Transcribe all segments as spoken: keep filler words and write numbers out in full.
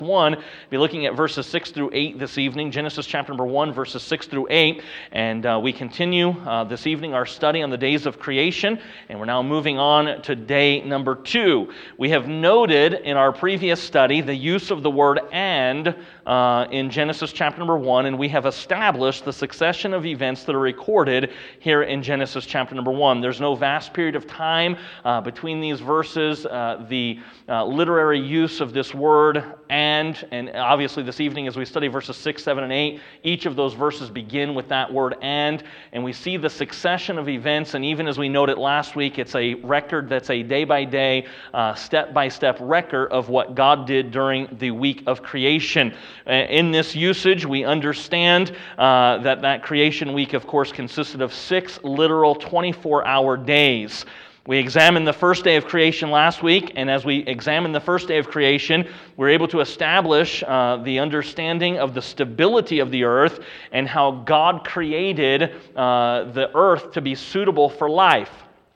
one. Be looking at verses six through eight this evening, Genesis chapter number one, verses six through eight, and uh, we continue uh, this evening our study on the days of creation, and we're now moving on to day number two. We have noted in our previous study the use of the word "and" uh, in Genesis chapter number one, and we have established the succession of events that are recorded here in Genesis chapter number one. There's no vast period of time uh, between these verses. Uh, the uh, literary use of this word "and" And, and obviously this evening as we study verses six, seven, and eight, each of those verses begin with that word "and," and we see the succession of events, and even as we noted last week, it's a record that's a day-by-day, uh, step-by-step record of what God did during the week of creation. Uh, in this usage, we understand uh, that that creation week, of course, consisted of six literal twenty-four hour days. We examined the first day of creation last week, and as we examined the first day of creation, we were able to establish uh, the understanding of the stability of the earth and how God created uh, the earth to be suitable for life.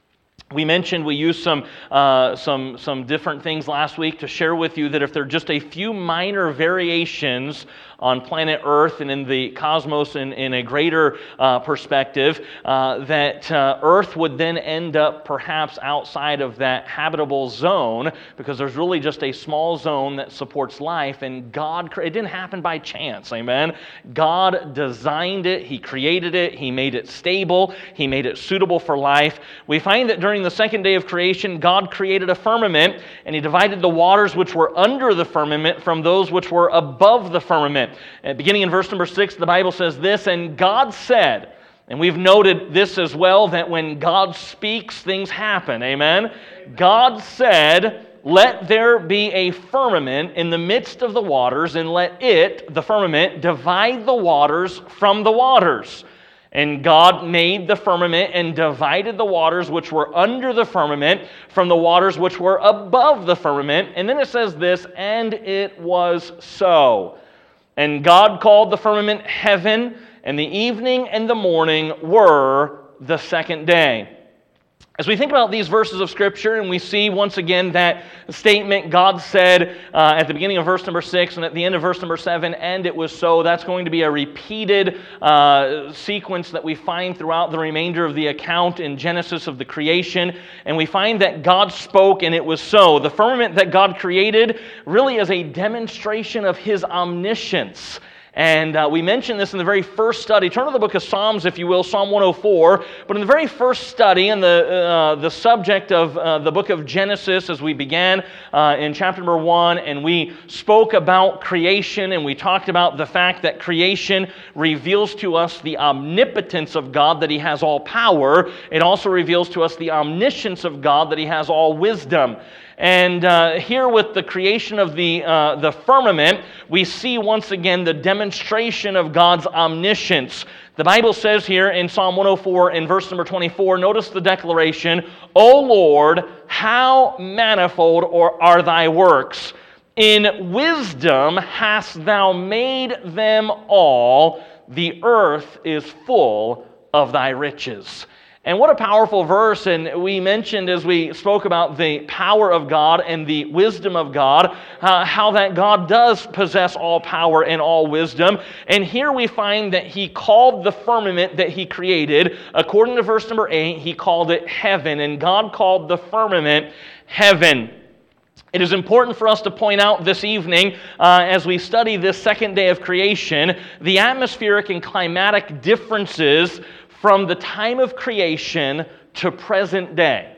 We mentioned we used some uh, some some different things last week to share with you that if there are just a few minor variations on planet Earth and in the cosmos in, in a greater uh, perspective, uh, that uh, Earth would then end up perhaps outside of that habitable zone because there's really just a small zone that supports life, and God, it didn't happen by chance, amen? God designed it, He created it, He made it stable, He made it suitable for life. We find that during the second day of creation, God created a firmament, and He divided the waters which were under the firmament from those which were above the firmament. And beginning in verse number six, the Bible says this, "And God said," and we've noted this as well, that when God speaks, things happen, amen? God said, "Let there be a firmament in the midst of the waters, and let it," the firmament, "divide the waters from the waters." And God made the firmament and divided the waters which were under the firmament from the waters which were above the firmament. And then it says this, "And it was so. And God called the firmament heaven, and the evening and the morning were the second day." As we think about these verses of Scripture, and we see once again that statement, God said uh, at the beginning of verse number six and at the end of verse number seven, "And it was so," that's going to be a repeated uh, sequence that we find throughout the remainder of the account in Genesis of the creation. And we find that God spoke and it was so. The firmament that God created really is a demonstration of His omniscience. And uh, we mentioned this in the very first study. Turn to the book of Psalms, if you will, Psalm one oh four. But in the very first study, in the uh, the subject of uh, the book of Genesis, as we began uh, in chapter number one, and we spoke about creation, and we talked about the fact that creation reveals to us the omnipotence of God, that He has all power. It also reveals to us the omniscience of God, that He has all wisdom. And uh, here with the creation of the uh, the firmament, we see once again the demonstration of God's omniscience. The Bible says here in Psalm one oh four in verse number twenty-four, notice the declaration, "O Lord, how manifold are thy works! In wisdom hast thou made them all. The earth is full of thy riches." And what a powerful verse, and we mentioned as we spoke about the power of God and the wisdom of God, uh, how that God does possess all power and all wisdom. And here we find that He called the firmament that He created, according to verse number eight, He called it heaven, and God called the firmament heaven. It is important for us to point out this evening, uh, as we study this second day of creation, the atmospheric and climatic differences from the time of creation to present day.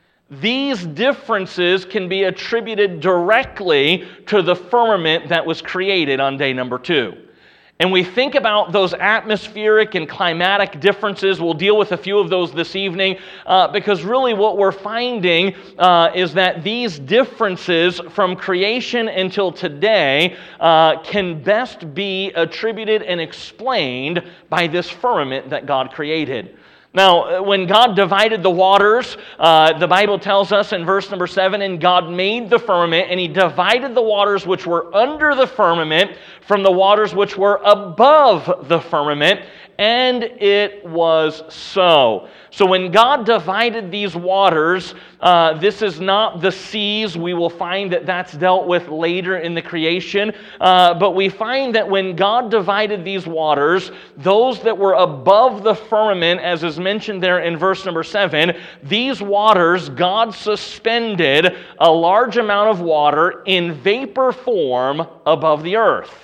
These differences can be attributed directly to the firmament that was created on day number two. And we think about those atmospheric and climatic differences. We'll deal with a few of those this evening uh, because really what we're finding uh, is that these differences from creation until today uh, can best be attributed and explained by this firmament that God created. Now, when God divided the waters, uh, the Bible tells us in verse number seven, and God made the firmament, and he divided the waters which were under the firmament from the waters which were above the firmament, and it was so. So when God divided these waters, uh, this is not the seas. We will find that that's dealt with later in the creation. Uh, but we find that when God divided these waters, those that were above the firmament, as is mentioned there in verse number seven, these waters, God suspended a large amount of water in vapor form above the earth.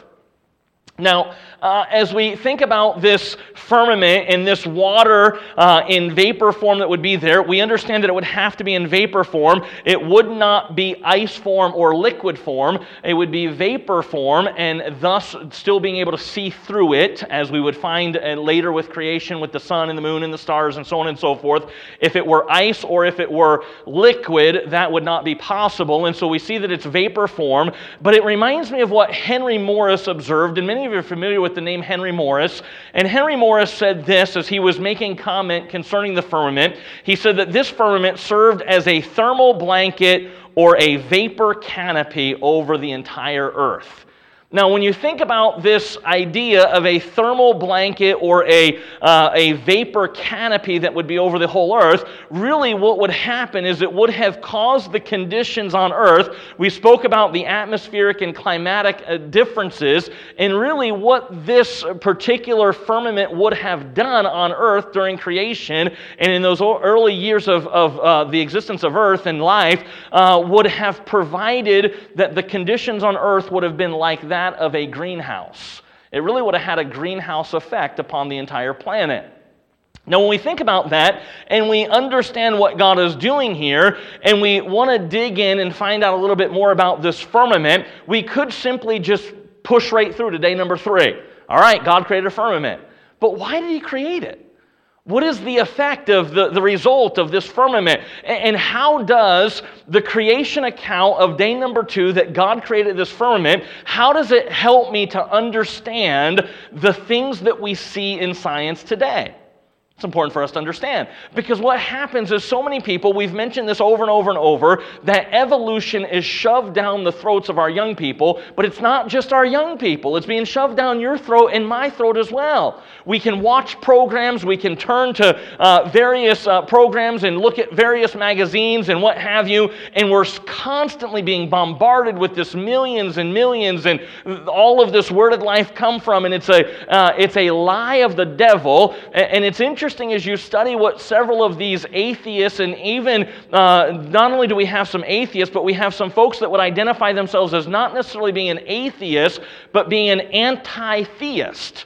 Now, uh, as we think about this firmament and this water uh, in vapor form that would be there, we understand that it would have to be in vapor form. It would not be ice form or liquid form. It would be vapor form, and thus still being able to see through it, as we would find uh, later with creation with the sun and the moon and the stars and so on and so forth. If it were ice or if it were liquid, that would not be possible. And so we see that it's vapor form, but it reminds me of what Henry Morris observed, and many you're familiar with the name Henry Morris. And Henry Morris said this as he was making comment concerning the firmament. He said that this firmament served as a thermal blanket or a vapor canopy over the entire earth. Now, when you think about this idea of a thermal blanket or a, uh, a vapor canopy that would be over the whole earth, really what would happen is it would have caused the conditions on earth. We spoke about the atmospheric and climatic uh, differences, and really what this particular firmament would have done on earth during creation and in those early years of, of uh, the existence of earth and life uh, would have provided that the conditions on earth would have been like that of a greenhouse. It really would have had a greenhouse effect upon the entire planet. Now, when we think about that and we understand what God is doing here, and we want to dig in and find out a little bit more about this firmament, we could simply just push right through to day number three. All right, God created a firmament. But why did he create it? What is the effect of the, the result of this firmament? And how does the creation account of day number two that God created this firmament, how does it help me to understand the things that we see in science today? It's important for us to understand, because what happens is so many people, we've mentioned this over and over and over, that evolution is shoved down the throats of our young people, but it's not just our young people. It's being shoved down your throat and my throat as well. We can watch programs, we can turn to uh, various uh, programs and look at various magazines and what have you, and we're constantly being bombarded with this millions and millions and all of this where did life come from, and it's a, uh, it's a lie of the devil, and it's interesting as you study what several of these atheists, and even uh, not only do we have some atheists, but we have some folks that would identify themselves as not necessarily being an atheist, but being an anti-theist.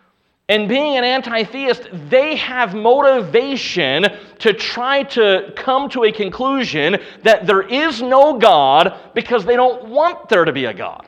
And being an anti-theist, they have motivation to try to come to a conclusion that there is no God because they don't want there to be a God.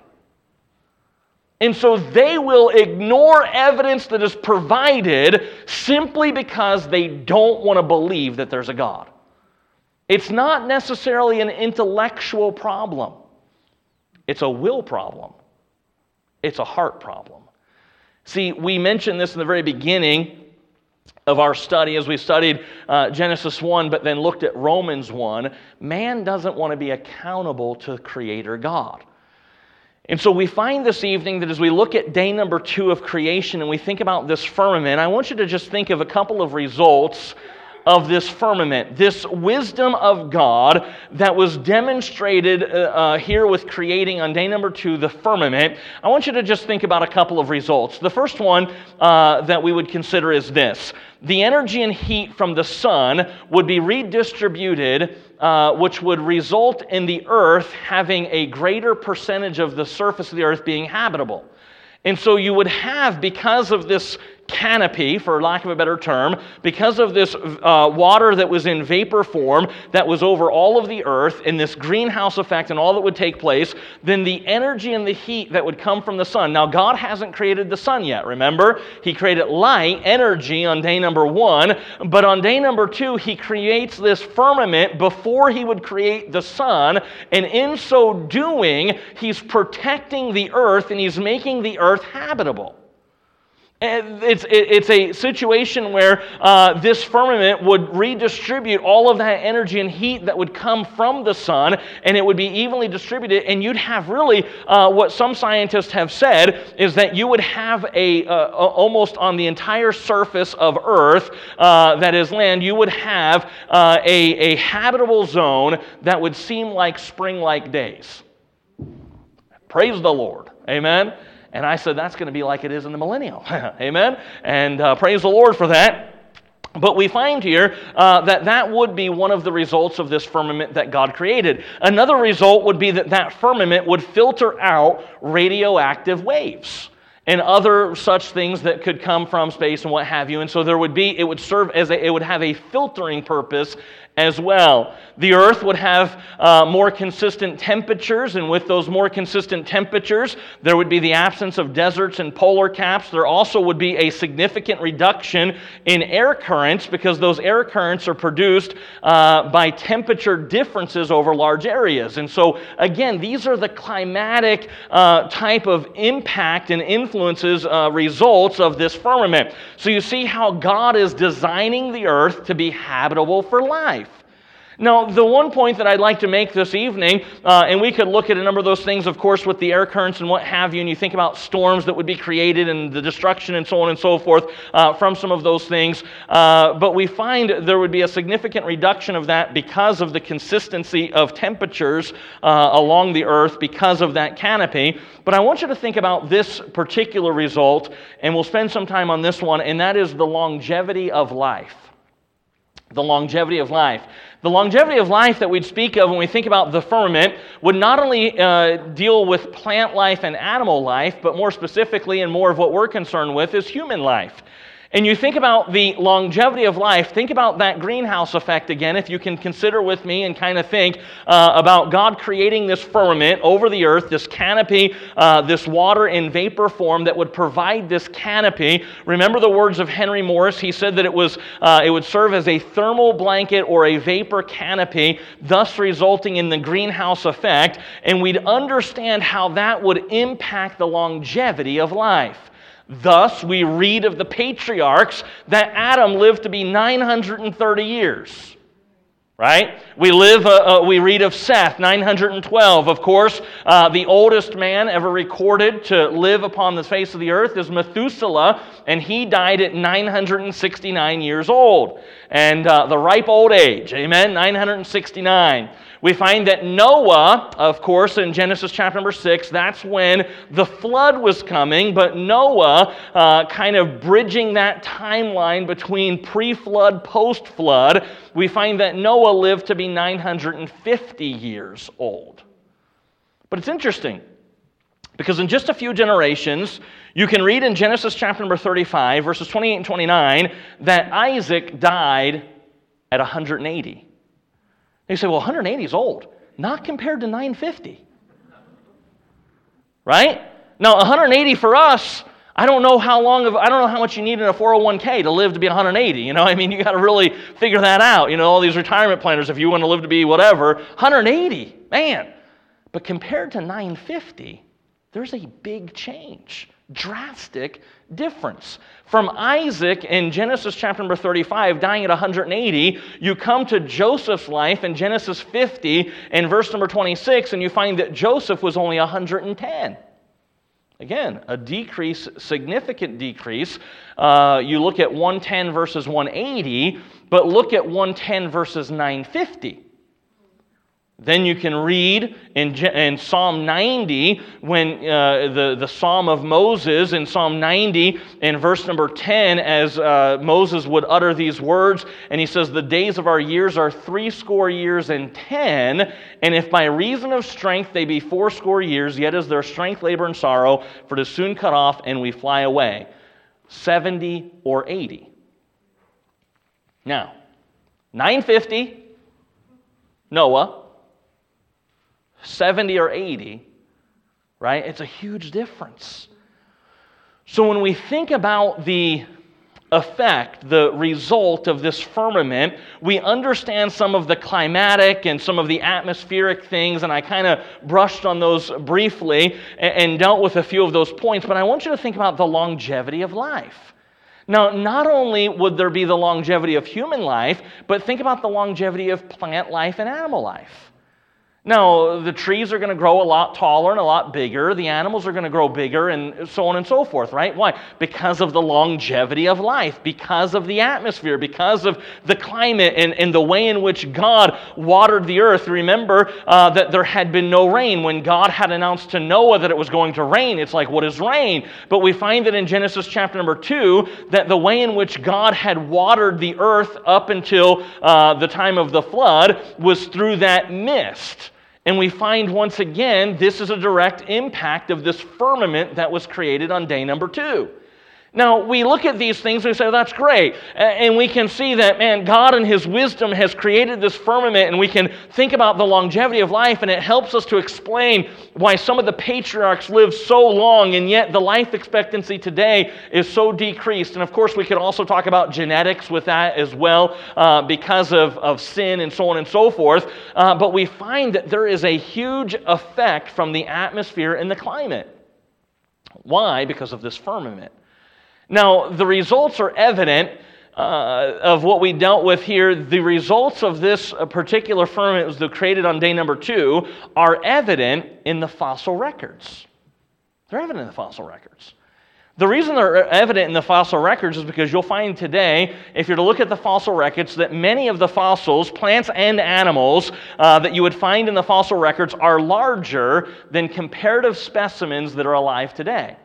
And so they will ignore evidence that is provided simply because they don't want to believe that there's a God. It's not necessarily an intellectual problem. It's a will problem. It's a heart problem. See, we mentioned this in the very beginning of our study as we studied uh, Genesis one, but then looked at Romans one. Man doesn't want to be accountable to Creator God. And so we find this evening that as we look at day number two of creation and we think about this firmament, I want you to just think of a couple of results of this firmament, this wisdom of God that was demonstrated uh, uh, here with creating on day number two, the firmament. I want you to just think about a couple of results. The first one uh, that we would consider is this. The energy and heat from the sun would be redistributed, uh, which would result in the earth having a greater percentage of the surface of the earth being habitable. And so you would have, because of this canopy, for lack of a better term, because of this uh, water that was in vapor form that was over all of the earth, and this greenhouse effect and all that would take place, then the energy and the heat that would come from the sun. Now, God hasn't created the sun yet, remember? He created light, energy on day number one, but on day number two, He creates this firmament before He would create the sun, and in so doing, He's protecting the earth and He's making the earth habitable. And It's, it- it's a situation where uh, this firmament would redistribute all of that energy and heat that would come from the sun, and it would be evenly distributed, and you'd have really uh, what some scientists have said is that you would have a, uh, almost on the entire surface of Earth, uh, that is land, you would have uh, a, a habitable zone that would seem like spring-like days. Praise the Lord. Amen? And I said, that's going to be like it is in the millennial. Amen? And uh, praise the Lord for that. But we find here uh, that that would be one of the results of this firmament that God created. Another result would be that that firmament would filter out radioactive waves and other such things that could come from space and what have you. And so there would be, it would serve as a, it would have a filtering purpose as well. The earth would have uh, more consistent temperatures, and with those more consistent temperatures, there would be the absence of deserts and polar caps. There also would be a significant reduction in air currents, because those air currents are produced uh, by temperature differences over large areas. And so, again, these are the climatic uh, type of impact and influences, uh, results of this firmament. So you see how God is designing the earth to be habitable for life. Now, the one point that I'd like to make this evening, uh, and we could look at a number of those things, of course, with the air currents and what have you, and you think about storms that would be created and the destruction and so on and so forth uh, from some of those things, uh, but we find there would be a significant reduction of that because of the consistency of temperatures uh, along the earth because of that canopy. But I want you to think about this particular result, and we'll spend some time on this one, and that is the longevity of life. The longevity of life. The longevity of life that we'd speak of when we think about the firmament would not only uh, deal with plant life and animal life, but more specifically and more of what we're concerned with is human life. And you think about the longevity of life, think about that greenhouse effect again, if you can consider with me and kind of think uh, about God creating this firmament over the earth, this canopy, uh, this water in vapor form that would provide this canopy. Remember the words of Henry Morris. He said that it was uh, it would serve as a thermal blanket or a vapor canopy, thus resulting in the greenhouse effect. And we'd understand how that would impact the longevity of life. Thus, we read of the patriarchs that Adam lived to be nine hundred thirty years. Right? We live. Uh, uh, we read of Seth, nine hundred twelve. Of course, uh, the oldest man ever recorded to live upon the face of the earth is Methuselah, and he died at nine hundred sixty-nine years old. And uh, the ripe old age, amen, nine hundred sixty-nine. We find that Noah, of course, in Genesis chapter number six, that's when the flood was coming, but Noah, uh, kind of bridging that timeline between pre-flood, post-flood, we find that Noah lived to be nine hundred fifty years old. But it's interesting, because in just a few generations, you can read in Genesis chapter number thirty-five, verses twenty-eight and twenty-nine, that Isaac died at one hundred eighty. And you say, well, one hundred eighty is old. Not compared to nine hundred fifty. Right? Now, one hundred eighty for us, I don't know how long of, I don't know how much you need in a four oh one k to live to be one hundred eighty. You know, I mean, you got to really figure that out. You know, all these retirement planners, if you want to live to be whatever, one hundred eighty, man. But compared to nine hundred fifty, there's a big change. Drastic difference. From Isaac in Genesis chapter number thirty-five, dying at one hundred eighty, you come to Joseph's life in Genesis fifty and verse number twenty-six, and you find that Joseph was only one hundred ten. Again, a decrease, significant decrease. Uh, you look at one ten versus one eighty, but look at one ten versus nine fifty. Then you can read in, in Psalm ninety, when uh, the, the Psalm of Moses, in Psalm ninety, in verse number ten, as uh, Moses would utter these words, and he says, the days of our years are threescore years and ten, and if by reason of strength they be fourscore years, yet is their strength labor and sorrow, for it is soon cut off, and we fly away. seventy or eighty. Now, nine fifty, Noah, seventy or eighty, right? It's a huge difference. So when we think about the effect, the result of this firmament, we understand some of the climatic and some of the atmospheric things, and I kind of brushed on those briefly and, and dealt with a few of those points, but I want you to think about the longevity of life. Now, not only would there be the longevity of human life, but think about the longevity of plant life and animal life. Now, the trees are going to grow a lot taller and a lot bigger. The animals are going to grow bigger and so on and so forth, right? Why? Because of the longevity of life, because of the atmosphere, because of the climate and, and the way in which God watered the earth. Remember uh, that there had been no rain. When God had announced to Noah that it was going to rain, it's like, what is rain? But we find that in Genesis chapter number two, that the way in which God had watered the earth up until uh, the time of the flood was through that mist. And we find once again, this is a direct impact of this firmament that was created on day number two. Now, we look at these things and we say, that's great. And we can see that, man, God in His wisdom has created this firmament, and we can think about the longevity of life, and it helps us to explain why some of the patriarchs lived so long, and yet the life expectancy today is so decreased. And of course, we could also talk about genetics with that as well, uh, because of, of sin and so on and so forth. Uh, but we find that there is a huge effect from the atmosphere and the climate. Why? Because of this firmament. Now, the results are evident uh, of what we dealt with here. The results of this particular firmament that was created on day number two are evident in the fossil records. They're evident in the fossil records. The reason they're evident in the fossil records is because you'll find today, if you're to look at the fossil records, that many of the fossils, plants and animals, uh, that you would find in the fossil records are larger than comparative specimens that are alive today.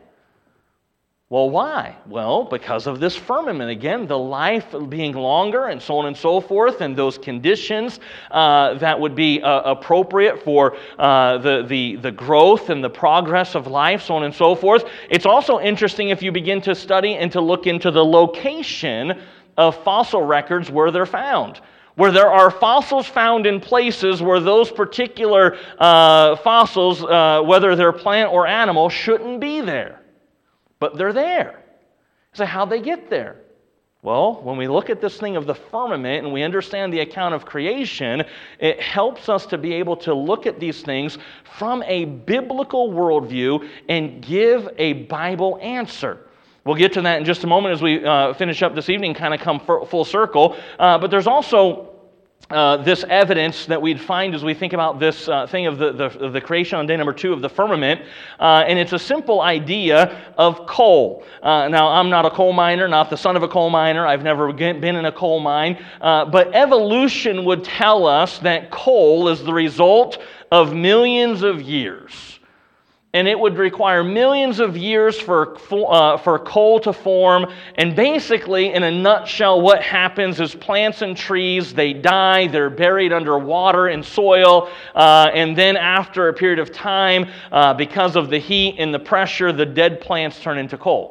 Well, why? Well, because of this firmament. Again, the life being longer and so on and so forth, and those conditions uh, that would be uh, appropriate for uh, the, the, the growth and the progress of life, so on and so forth. It's also interesting if you begin to study and to look into the location of fossil records where they're found. Where there are fossils found in places where those particular uh, fossils, uh, whether they're plant or animal, shouldn't be there. But they're there. So how'd they get there? Well, when we look at this thing of the firmament and we understand the account of creation, it helps us to be able to look at these things from a biblical worldview and give a Bible answer. We'll get to that in just a moment as we uh, finish up this evening, kind of come full circle. Uh, but there's also Uh, this evidence that we'd find as we think about this uh, thing of the, the, of the creation on day number two of the firmament, uh, and it's a simple idea of coal. Uh, now, I'm not a coal miner, not the son of a coal miner. I've never been in a coal mine, uh, but evolution would tell us that coal is the result of millions of years. And it would require millions of years for uh, for coal to form. And basically, in a nutshell, what happens is plants and trees, they die, they're buried under water and soil, uh, and then after a period of time, uh, because of the heat and the pressure, the dead plants turn into coal.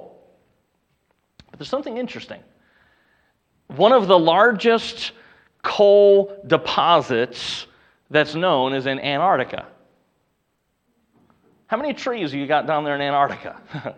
But there's something interesting. One of the largest coal deposits that's known is in Antarctica. How many trees have you got down there in Antarctica?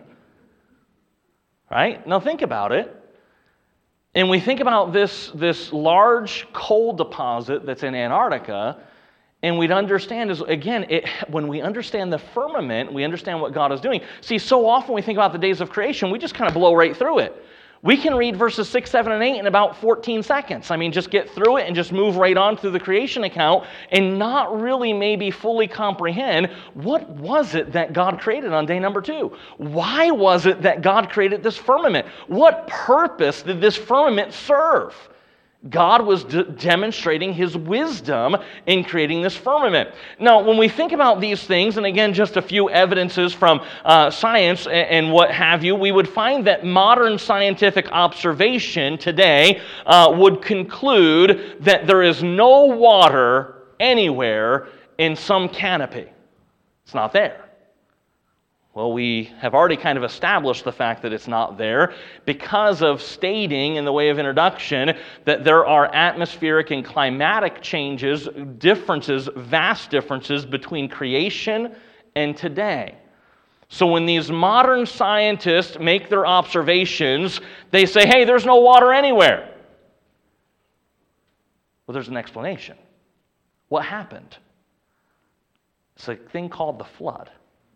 Right? Now think about it. And we think about this, this large coal deposit that's in Antarctica, and we'd understand is, again, it, when we understand the firmament, we understand what God is doing. See, so often we think about the days of creation, we just kind of blow right through it. We can read verses six, seven, and eight in about fourteen seconds. I mean, just get through it and just move right on through the creation account and not really maybe fully comprehend what was it that God created on day number two? Why was it that God created this firmament? What purpose did this firmament serve? God was de- demonstrating His wisdom in creating this firmament. Now, when we think about these things, and again, just a few evidences from uh, science and, and what have you, we would find that modern scientific observation today uh, would conclude that there is no water anywhere in some canopy. It's not there. Well, we have already kind of established the fact that it's not there because of stating in the way of introduction that there are atmospheric and climatic changes, differences, vast differences between creation and today. So when these modern scientists make their observations, they say, hey, there's no water anywhere. Well, there's an explanation. What happened? It's a thing called the flood,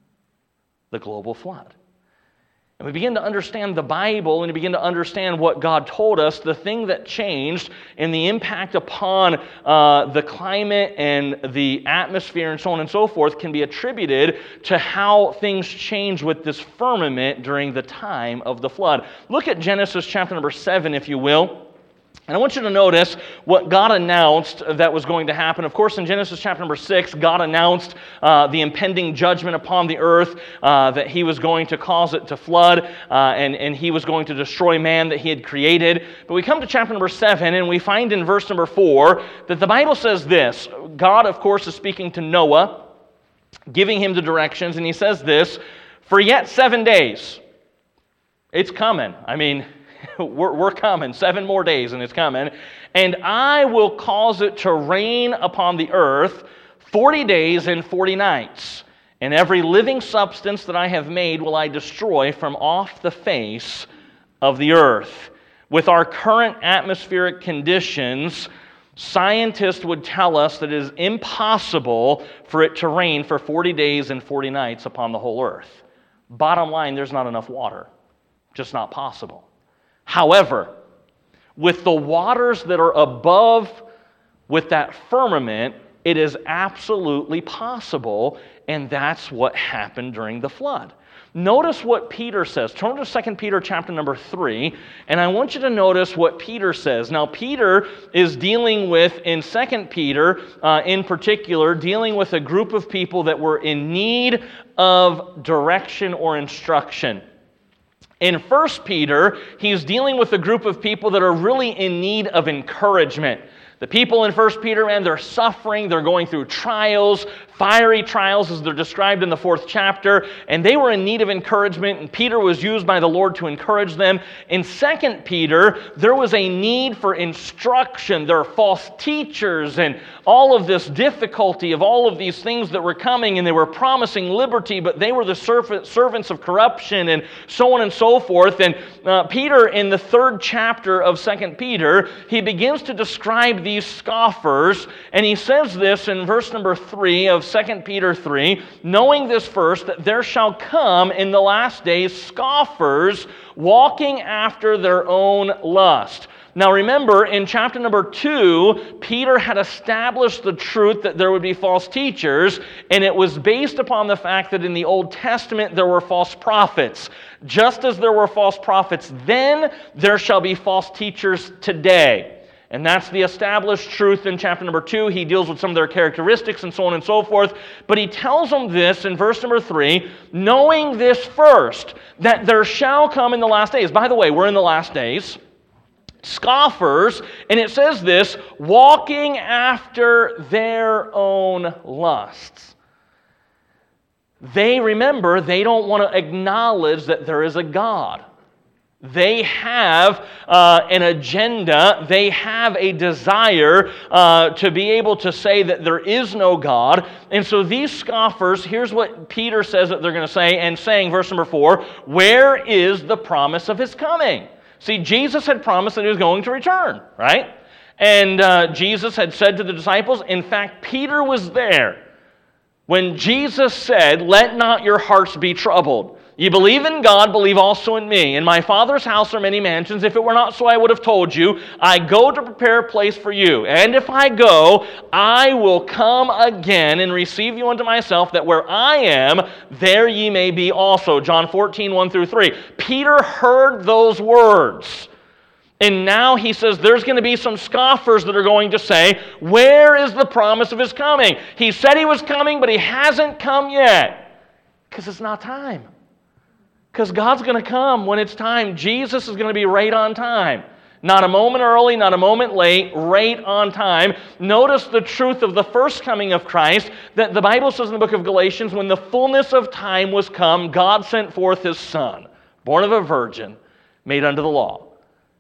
the global flood. And we begin to understand the Bible and we begin to understand what God told us. The thing that changed and the impact upon uh, the climate and the atmosphere and so on and so forth can be attributed to how things changed with this firmament during the time of the flood. Look at Genesis chapter number seven, if you will. And I want you to notice what God announced that was going to happen. Of course, in Genesis chapter number six, God announced uh, the impending judgment upon the earth, uh, that He was going to cause it to flood, uh, and, and He was going to destroy man that He had created. But we come to chapter number seven, and we find in verse number four that the Bible says this. God, of course, is speaking to Noah, giving him the directions, and He says this, for yet seven days, it's coming. I mean... We're, we're coming, seven more days and it's coming. And I will cause it to rain upon the earth forty days and forty nights. And every living substance that I have made will I destroy from off the face of the earth. With our current atmospheric conditions, scientists would tell us that it is impossible for it to rain for forty days and forty nights upon the whole earth. Bottom line, there's not enough water. Just not possible. However, with the waters that are above, with that firmament, it is absolutely possible, and that's what happened during the flood. Notice what Peter says. Turn to Second Peter chapter number three, and I want you to notice what Peter says. Now, Peter is dealing with, in Second Peter uh, in particular, dealing with a group of people that were in need of direction or instruction. In First Peter, he's dealing with a group of people that are really in need of encouragement. The people in First Peter, man, they're suffering, they're going through trials, fiery trials as they're described in the fourth chapter, and they were in need of encouragement, and Peter was used by the Lord to encourage them. In Second Peter, there was a need for instruction. There are false teachers and all of this difficulty of all of these things that were coming, and they were promising liberty, but they were the servants of corruption and so on and so forth. And uh, Peter, in the third chapter of Second Peter, he begins to describe these scoffers, and he says this in verse number three of Second Peter three, knowing this first, that there shall come in the last days scoffers walking after their own lust. Now remember, in chapter number two, Peter had established the truth that there would be false teachers, and it was based upon the fact that in the Old Testament there were false prophets. Just as there were false prophets then, there shall be false teachers today. And that's the established truth in chapter number two. He deals with some of their characteristics and so on and so forth. But he tells them this in verse number three, knowing this first, that there shall come in the last days. By the way, we're in the last days. Scoffers, and it says this, walking after their own lusts. They, remember, they don't want to acknowledge that there is a God. They have uh, an agenda. They have a desire uh, to be able to say that there is no God. And so these scoffers, here's what Peter says that they're going to say, and saying, verse number four, where is the promise of His coming? See, Jesus had promised that He was going to return, right? And uh, Jesus had said to the disciples, in fact, Peter was there when Jesus said, let not your hearts be troubled. You believe in God, believe also in me. In my Father's house are many mansions. If it were not so, I would have told you. I go to prepare a place for you. And if I go, I will come again and receive you unto myself, that where I am, there ye may be also. John fourteen, one through three. Peter heard those words. And now he says there's going to be some scoffers that are going to say, where is the promise of His coming? He said He was coming, but He hasn't come yet. Because it's not time. Because God's going to come when it's time. Jesus is going to be right on time. Not a moment early, not a moment late, right on time. Notice the truth of the first coming of Christ, that the Bible says in the book of Galatians, when the fullness of time was come, God sent forth His Son, born of a virgin, made under the law.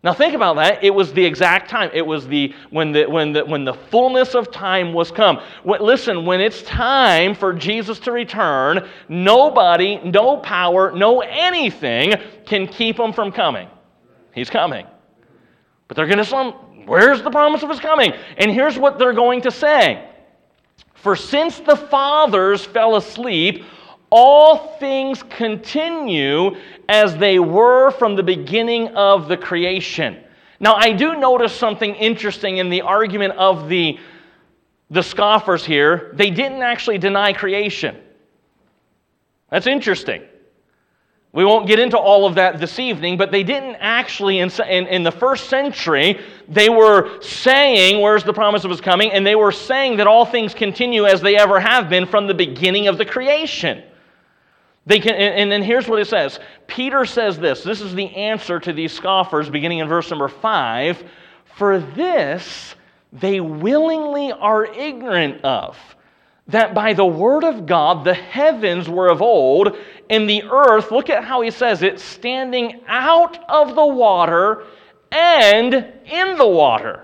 Now think about that. It was the exact time. It was the when the when the when the fullness of time was come. When, listen, when it's time for Jesus to return, nobody, no power, no anything can keep him from coming. He's coming. But they're going to say, where's the promise of his coming? And here's what they're going to say. For since the fathers fell asleep, all things continue as they were from the beginning of the creation. Now, I do notice something interesting in the argument of the, the scoffers here. They didn't actually deny creation. That's interesting. We won't get into all of that this evening, but they didn't actually, in, in, in the first century, they were saying, where's the promise of his coming? And they were saying that all things continue as they ever have been from the beginning of the creation. They can, and then here's what it says. Peter says this. This is the answer to these scoffers, beginning in verse number five. For this they willingly are ignorant of, that by the word of God the heavens were of old, and the earth, look at how he says it, standing out of the water and in the water,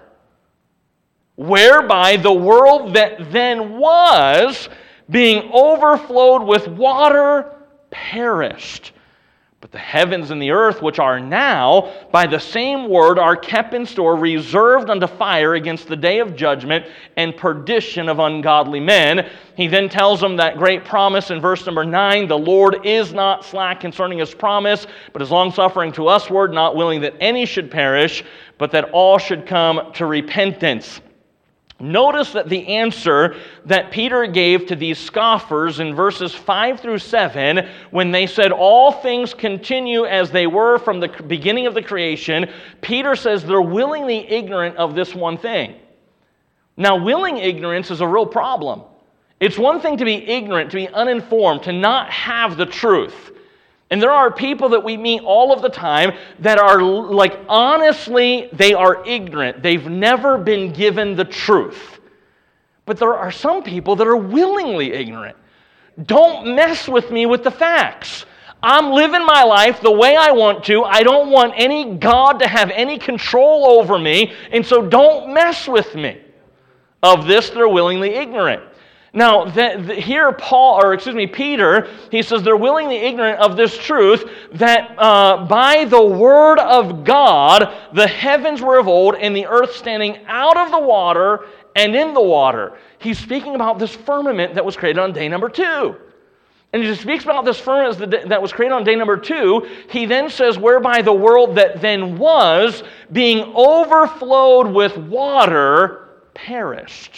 whereby the world that then was, being overflowed with water, perished. But the heavens and the earth, which are now, by the same word, are kept in store, reserved unto fire against the day of judgment and perdition of ungodly men. He then tells them that great promise in verse number nine, the Lord is not slack concerning his promise, but is longsuffering to usward, not willing that any should perish, but that all should come to repentance. Notice that the answer that Peter gave to these scoffers in verses five through seven, when they said all things continue as they were from the beginning of the creation, Peter says they're willingly ignorant of this one thing. Now, willing ignorance is a real problem. It's one thing to be ignorant, to be uninformed, to not have the truth. And there are people that we meet all of the time that are like, honestly, they are ignorant. They've never been given the truth. But there are some people that are willingly ignorant. Don't mess with me with the facts. I'm living my life the way I want to. I don't want any God to have any control over me, and so don't mess with me. Of this, they're willingly ignorant. Now, the, the, here Paul, or excuse me, Peter, he says they're willingly ignorant of this truth that uh, by the word of God, the heavens were of old and the earth standing out of the water and in the water. He's speaking about this firmament that was created on day number two. And he speaks about this firmament that was created on day number two. He then says, whereby the world that then was, being overflowed with water, perished.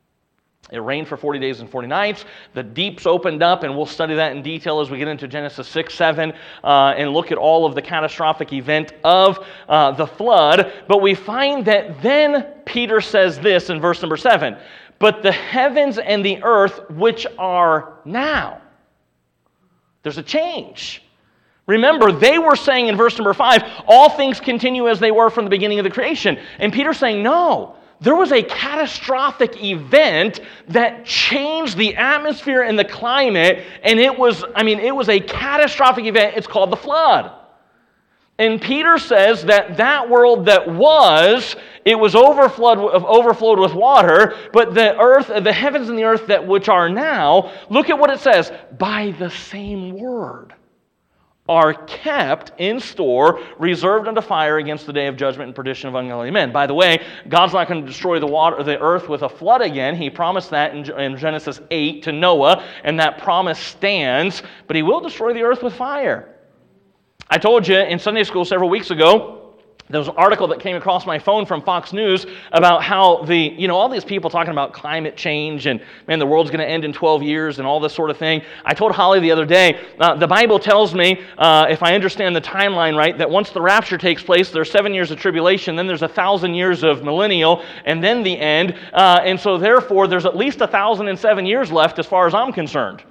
It rained for forty days and forty nights. The deeps opened up, and we'll study that in detail as we get into Genesis six, seven, uh, and look at all of the catastrophic event of uh, the flood. But we find that then Peter says this in verse number seven, but the heavens and the earth which are now. There's a change. Remember, they were saying in verse number five, all things continue as they were from the beginning of the creation. And Peter's saying, no. There was a catastrophic event that changed the atmosphere and the climate, and it was, I mean, it was a catastrophic event. It's called the flood. And Peter says that that world that was, it was overflowed, overflowed with water, but the earth, the heavens and the earth that which are now, look at what it says, by the same word, are kept in store, reserved unto fire against the day of judgment and perdition of ungodly men. By the way, God's not going to destroy the water, the earth with a flood again. He promised that in, in Genesis eight to Noah, and that promise stands, but he will destroy the earth with fire. I told you in Sunday school several weeks ago, there was an article that came across my phone from Fox News about how the, you know, all these people talking about climate change and, man, the world's going to end in twelve years and all this sort of thing. I told Holly the other day, uh, the Bible tells me, uh, if I understand the timeline right, that once the rapture takes place, there's seven years of tribulation, then there's a thousand years of millennial, and then the end. Uh, and so therefore, there's at least a thousand and seven years left as far as I'm concerned.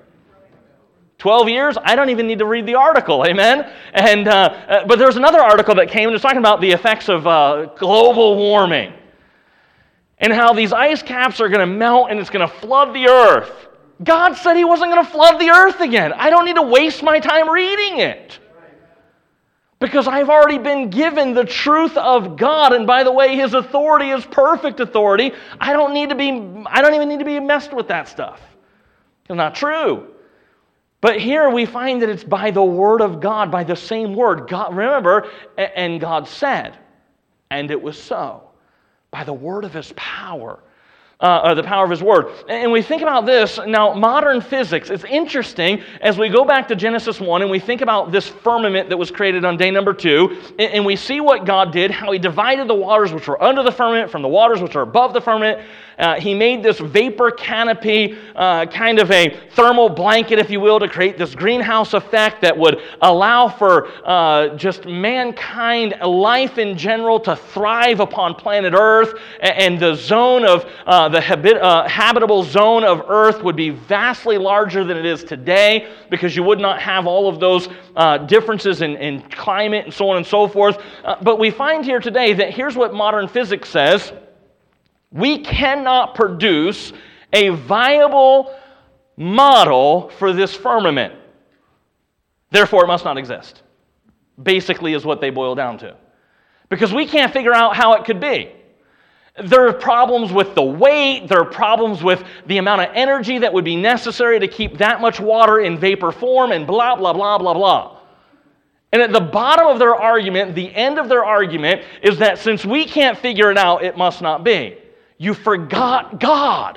twelve years? I don't even need to read the article, amen? And uh, uh, but there's another article that came and it's talking about the effects of uh, global warming and how these ice caps are going to melt and it's going to flood the earth. God said he wasn't going to flood the earth again. I don't need to waste my time reading it. Because I've already been given the truth of God, and by the way, His authority is perfect authority. I don't need to be, I don't even need to be messed with that stuff. It's not true. But here we find that it's by the word of God, by the same word. God, remember, and God said, and it was so. By the word of His power. Uh, or the power of His word. And we think about this, now modern physics, it's interesting as we go back to Genesis one and we think about this firmament that was created on day number two, and, and we see what God did, how He divided the waters which were under the firmament from the waters which are above the firmament. Uh, he made this vapor canopy, uh, kind of a thermal blanket, if you will, to create this greenhouse effect that would allow for uh, just mankind, life in general, to thrive upon planet Earth, and, and the zone of uh, the habit, uh, habitable zone of Earth would be vastly larger than it is today, because you would not have all of those uh, differences in, in climate and so on and so forth. Uh, but we find here today that here's what modern physics says. We cannot produce a viable model for this firmament. Therefore, it must not exist. Basically is what they boil down to. Because we can't figure out how it could be. There are problems with the weight. There are problems with the amount of energy that would be necessary to keep that much water in vapor form, and blah, blah, blah, blah, blah. And at the bottom of their argument, the end of their argument, is that since we can't figure it out, it must not be. You forgot God.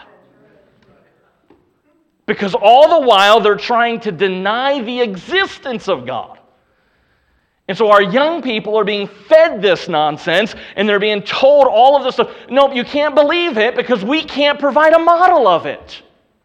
Because all the while they're trying to deny the existence of God. And so our young people are being fed this nonsense, and they're being told all of this stuff. Nope, you can't believe it because we can't provide a model of it.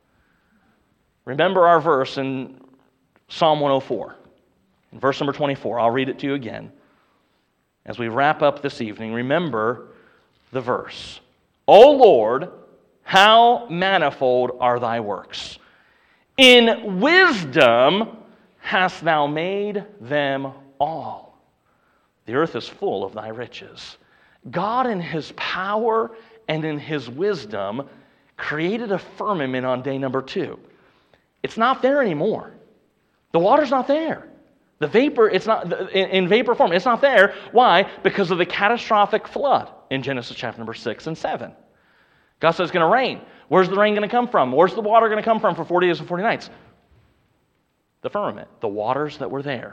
Remember our verse in Psalm one oh four, in verse number twenty-four. I'll read it to you again. As we wrap up this evening, remember the verse. O Lord, how manifold are thy works. In wisdom hast thou made them all. The earth is full of thy riches. God in His power and in His wisdom created a firmament on day number two. It's not there anymore. The water's not there. The vapor, it's not in, in vapor form. It's not there. Why? Because of the catastrophic flood in Genesis chapter number six and seven. God says it's going to rain. Where's the rain going to come from? Where's the water going to come from for forty days and forty nights? The firmament, the waters that were there.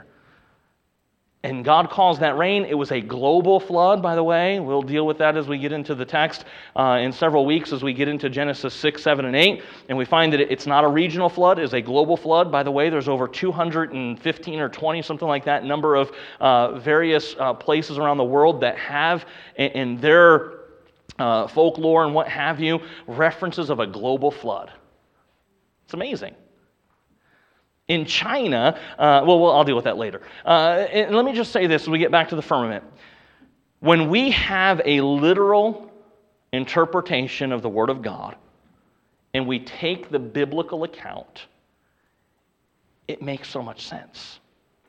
And God calls that rain. It was a global flood, by the way. We'll deal with that as we get into the text uh, in several weeks as we get into Genesis six, seven, and eight. And we find that it's not a regional flood. It's a global flood. By the way, there's over two hundred fifteen or twenty, something like that, number of uh, various uh, places around the world that have in, in their uh, folklore and what have you, references of a global flood. It's amazing. In China, uh, well, well, I'll deal with that later. Uh, and let me just say this as we get back to the firmament. When we have a literal interpretation of the Word of God, and we take the biblical account, it makes so much sense.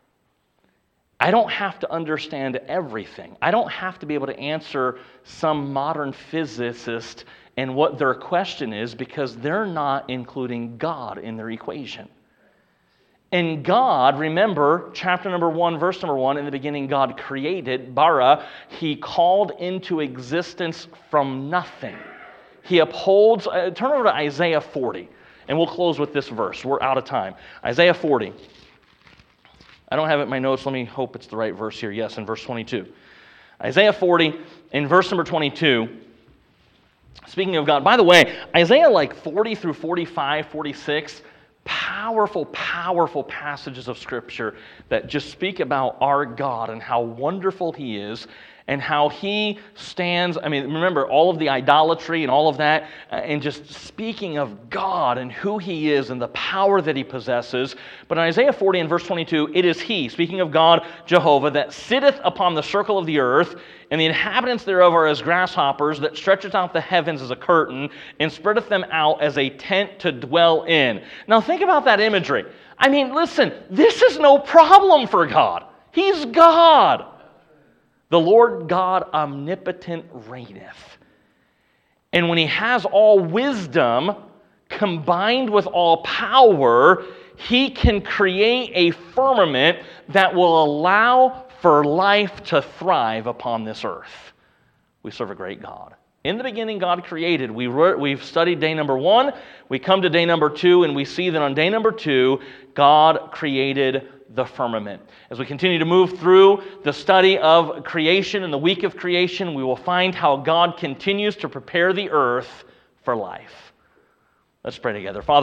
I don't have to understand everything. I don't have to be able to answer some modern physicist and what their question is, because they're not including God in their equation. And God, remember, chapter number one, verse number one, in the beginning God created, bara, He called into existence from nothing. He upholds, uh, turn over to Isaiah forty, and we'll close with this verse. We're out of time. Isaiah forty. I don't have it in my notes. Let me hope it's the right verse here. Yes, in verse twenty-two. Isaiah forty, in verse number twenty-two, speaking of God. By the way, Isaiah like forty through forty-five, forty-six, powerful, powerful passages of Scripture that just speak about our God and how wonderful He is and how He stands. I mean, remember all of the idolatry and all of that, uh, and just speaking of God and who He is and the power that He possesses. But in Isaiah forty and verse twenty-two, it is He, speaking of God, Jehovah, that sitteth upon the circle of the earth, and the inhabitants thereof are as grasshoppers, that stretcheth out the heavens as a curtain, and spreadeth them out as a tent to dwell in. Now think about that imagery. I mean, listen, this is no problem for God. He's God. The Lord God omnipotent reigneth. And when He has all wisdom combined with all power, He can create a firmament that will allow for life to thrive upon this earth. We serve a great God. In the beginning, God created. We re- we've studied day number one. We come to day number two, and we see that on day number two, God created the firmament. As we continue to move through the study of creation and the week of creation, we will find how God continues to prepare the earth for life. Let's pray together. Father,